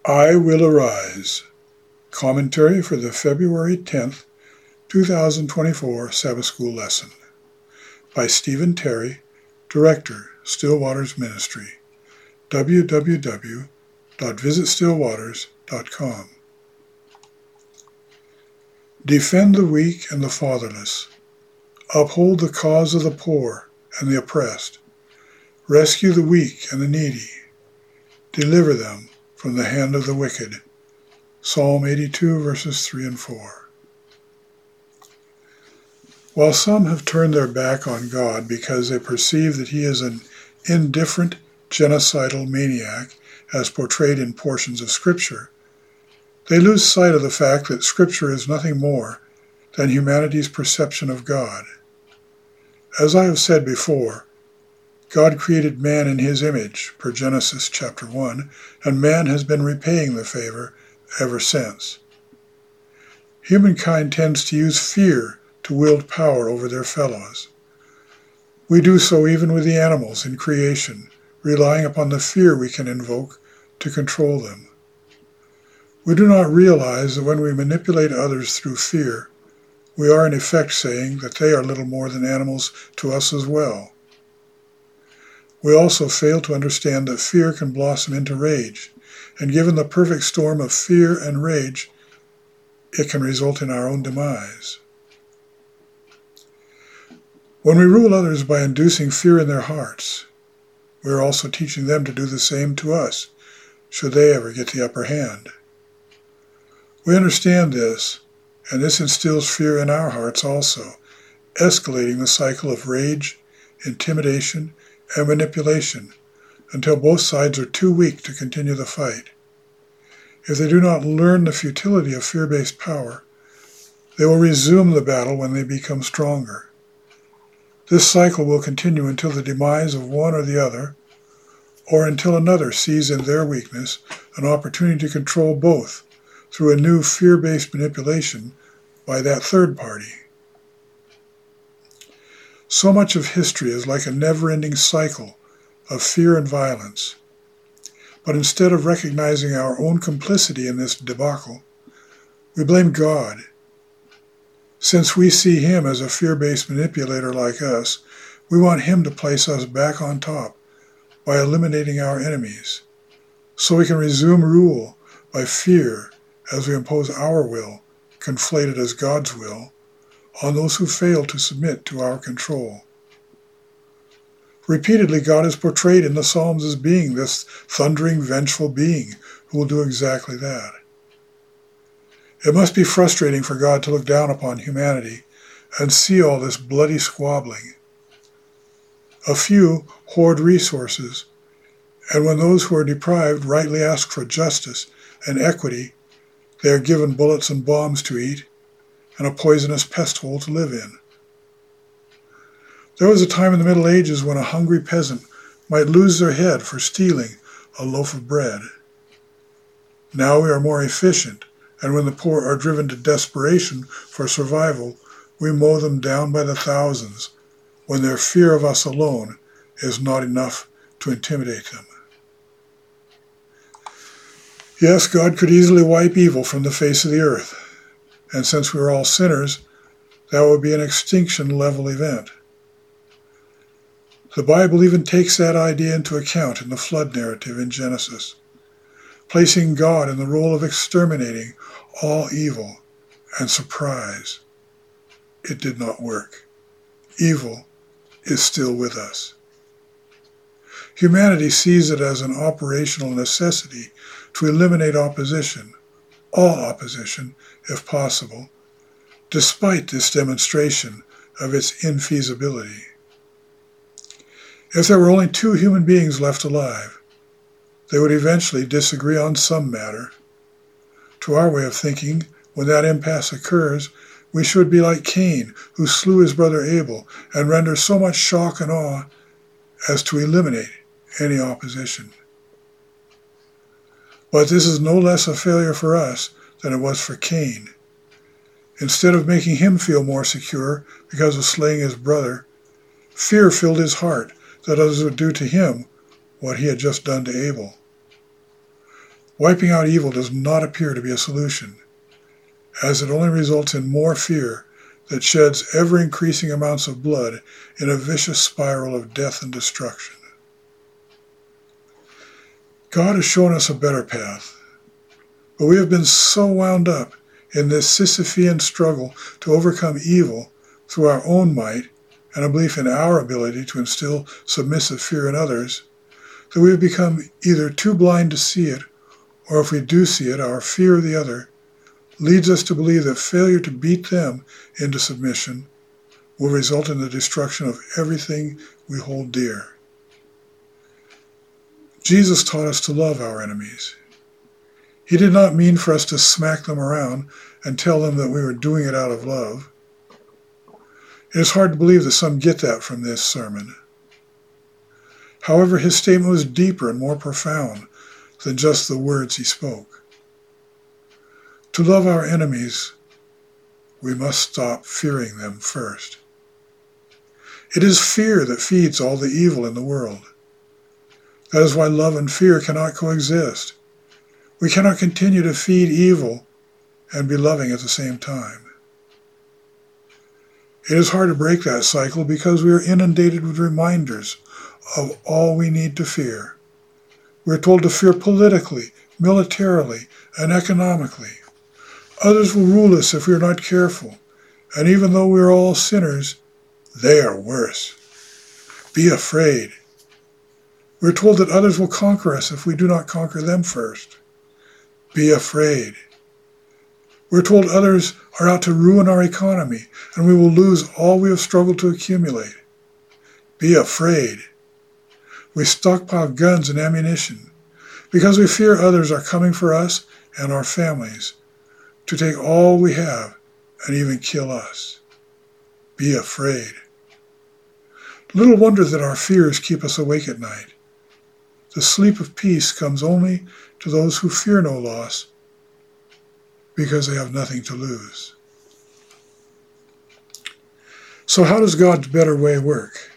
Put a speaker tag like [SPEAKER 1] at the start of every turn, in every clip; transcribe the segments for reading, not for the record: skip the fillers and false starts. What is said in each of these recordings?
[SPEAKER 1] I Will Arise. Commentary for the February 10th, 2024 Sabbath School Lesson by Stephen Terry, Director, Still Waters Ministry, www.visitstillwaters.com. Defend the weak and the fatherless. Uphold the cause of the poor and the oppressed. Rescue the weak and the needy. Deliver them from the hand of the wicked. Psalm 82, verses 3 and 4. While some have turned their back on God because they perceive that he is an indifferent, genocidal maniac, as portrayed in portions of Scripture, they lose sight of the fact that Scripture is nothing more than humanity's perception of God. As I have said before, God created man in his image, per Genesis chapter 1, and man has been repaying the favor ever since. Humankind tends to use fear to wield power over their fellows. We do so even with the animals in creation, relying upon the fear we can invoke to control them. We do not realize that when we manipulate others through fear, we are in effect saying that they are little more than animals to us as well. We also fail to understand that fear can blossom into rage, and given the perfect storm of fear and rage, it can result in our own demise. When we rule others by inducing fear in their hearts, we are also teaching them to do the same to us, should they ever get the upper hand. We understand this, and this instills fear in our hearts also, escalating the cycle of rage, intimidation, and manipulation until both sides are too weak to continue the fight. If they do not learn the futility of fear-based power, they will resume the battle when they become stronger. This cycle will continue until the demise of one or the other, or until another sees in their weakness an opportunity to control both through a new fear-based manipulation by that third party. So much of history is like a never-ending cycle of fear and violence. But instead of recognizing our own complicity in this debacle, we blame God. Since we see him as a fear-based manipulator like us, we want him to place us back on top by eliminating our enemies, so we can resume rule by fear as we impose our will, conflated as God's will, on those who fail to submit to our control. Repeatedly, God is portrayed in the Psalms as being this thundering, vengeful being who will do exactly that. It must be frustrating for God to look down upon humanity and see all this bloody squabbling. A few hoard resources, and when those who are deprived rightly ask for justice and equity, they are given bullets and bombs to eat and a poisonous pest hole to live in. There was a time in the Middle Ages when a hungry peasant might lose their head for stealing a loaf of bread. Now we are more efficient, and when the poor are driven to desperation for survival, we mow them down by the thousands, when their fear of us alone is not enough to intimidate them. Yes, God could easily wipe evil from the face of the earth, and since we are all sinners, that would be an extinction-level event. The Bible even takes that idea into account in the flood narrative in Genesis, placing God in the role of exterminating all evil, and surprise, it did not work. Evil is still with us. Humanity sees it as an operational necessity to eliminate opposition, all opposition, if possible, despite this demonstration of its infeasibility. If there were only two human beings left alive, they would eventually disagree on some matter. To our way of thinking, when that impasse occurs, we should be like Cain, who slew his brother Abel, and render so much shock and awe as to eliminate any opposition. But this is no less a failure for us than it was for Cain. Instead of making him feel more secure because of slaying his brother, fear filled his heart that others would do to him what he had just done to Abel. Wiping out evil does not appear to be a solution, as it only results in more fear that sheds ever-increasing amounts of blood in a vicious spiral of death and destruction. God has shown us a better path, but we have been so wound up in this Sisyphean struggle to overcome evil through our own might and a belief in our ability to instill submissive fear in others, that we have become either too blind to see it, or if we do see it, our fear of the other leads us to believe that failure to beat them into submission will result in the destruction of everything we hold dear. Jesus taught us to love our enemies. He did not mean for us to smack them around and tell them that we were doing it out of love. It is hard to believe that some get that from this sermon. However, his statement was deeper and more profound than just the words he spoke. To love our enemies, we must stop fearing them first. It is fear that feeds all the evil in the world. That is why love and fear cannot coexist. We cannot continue to feed evil and be loving at the same time. It is hard to break that cycle because we are inundated with reminders of all we need to fear. We are told to fear politically, militarily, and economically. Others will rule us if we are not careful, and even though we are all sinners, they are worse. Be afraid. We are told that others will conquer us if we do not conquer them first. Be afraid. We are told others are out to ruin our economy, and we will lose all we have struggled to accumulate. Be afraid. We stockpile guns and ammunition because we fear others are coming for us and our families to take all we have and even kill us. Be afraid. Little wonder that our fears keep us awake at night. The sleep of peace comes only to those who fear no loss because they have nothing to lose. So how does God's better way work?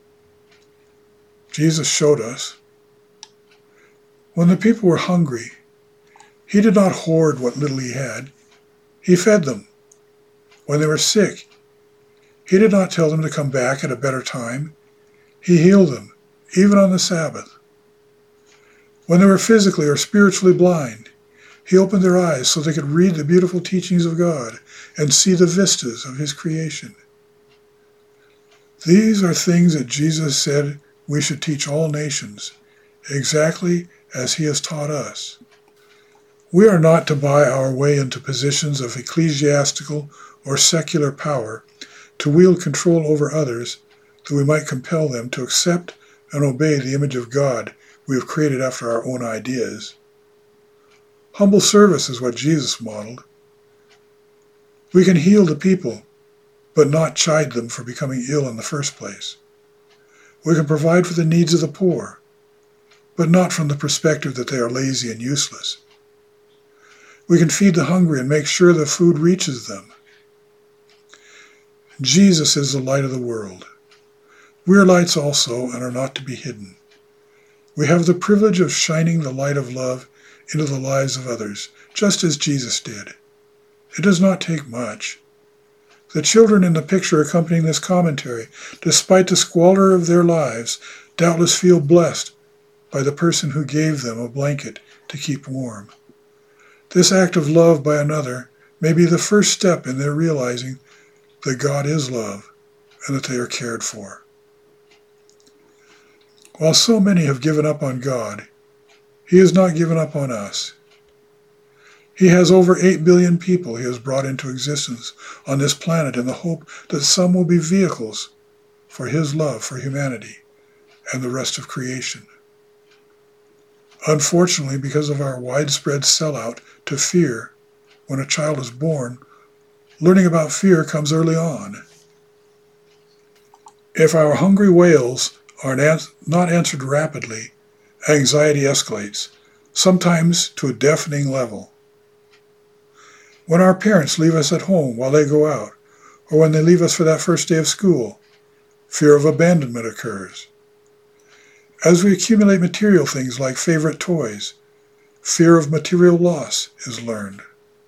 [SPEAKER 1] Jesus showed us. When the people were hungry, he did not hoard what little he had. He fed them. When they were sick, he did not tell them to come back at a better time. He healed them, even on the Sabbath. When they were physically or spiritually blind, he opened their eyes so they could read the beautiful teachings of God and see the vistas of his creation. These are things that Jesus said we should teach all nations, exactly as he has taught us. We are not to buy our way into positions of ecclesiastical or secular power to wield control over others that we might compel them to accept and obey the image of God we have created after our own ideas. Humble service is what Jesus modeled. We can heal the people, but not chide them for becoming ill in the first place. We can provide for the needs of the poor, but not from the perspective that they are lazy and useless. We can feed the hungry and make sure the food reaches them. Jesus is the light of the world. We are lights also and are not to be hidden. We have the privilege of shining the light of love into the lives of others, just as Jesus did. It does not take much. The children in the picture accompanying this commentary, despite the squalor of their lives, doubtless feel blessed by the person who gave them a blanket to keep warm. This act of love by another may be the first step in their realizing that God is love and that they are cared for. While so many have given up on God, he has not given up on us. He has over 8 billion people he has brought into existence on this planet in the hope that some will be vehicles for his love for humanity and the rest of creation. Unfortunately, because of our widespread sellout to fear, when a child is born, learning about fear comes early on. If our hungry wails are not answered rapidly, anxiety escalates, sometimes to a deafening level. When our parents leave us at home while they go out, or when they leave us for that first day of school, fear of abandonment occurs. As we accumulate material things like favorite toys, Fear of material loss is learned.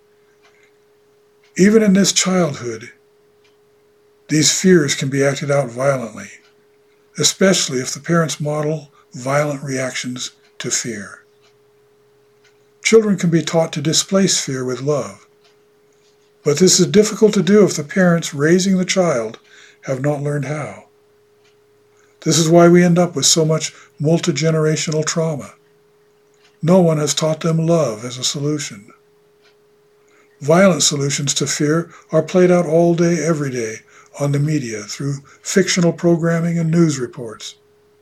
[SPEAKER 1] Even in this childhood, these fears can be acted out violently, especially if the parents model violent reactions to fear. Children can be taught to displace fear with love, but this is difficult to do if the parents raising the child have not learned how. This is why we end up with so much multi-generational trauma. No one has taught them love as a solution. Violent solutions to fear are played out all day, every day on the media through fictional programming and news reports.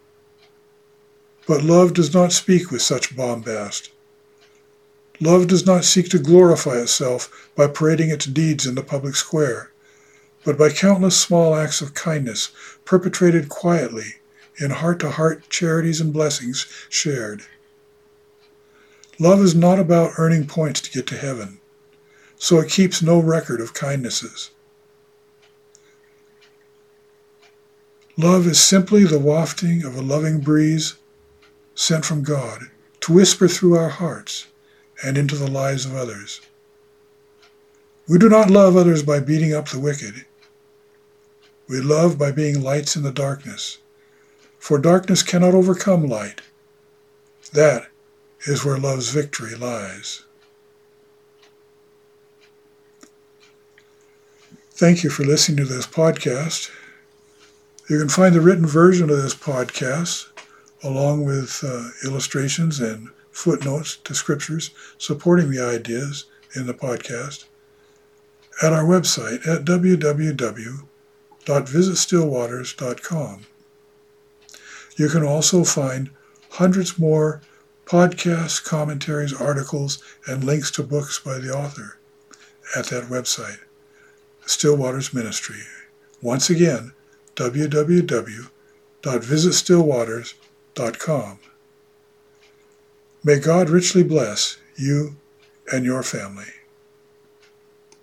[SPEAKER 1] But love does not speak with such bombast. Love does not seek to glorify itself by parading its deeds in the public square, but by countless small acts of kindness perpetrated quietly in heart-to-heart charities and blessings shared. Love is not about earning points to get to heaven, so it keeps no record of kindnesses. Love is simply the wafting of a loving breeze sent from God to whisper through our hearts and into the lives of others. We do not love others by beating up the wicked. We love by being lights in the darkness, for darkness cannot overcome light. That is where love's victory lies. Thank you for listening to this podcast. You can find the written version of this podcast, along with illustrations and footnotes to scriptures supporting the ideas in the podcast, at our website at www.visitstillwaters.com. You can also find hundreds more podcasts, commentaries, articles, and links to books by the author at that website, Still Waters Ministry. Once again, www.visitstillwaters.com. May God richly bless you and your family.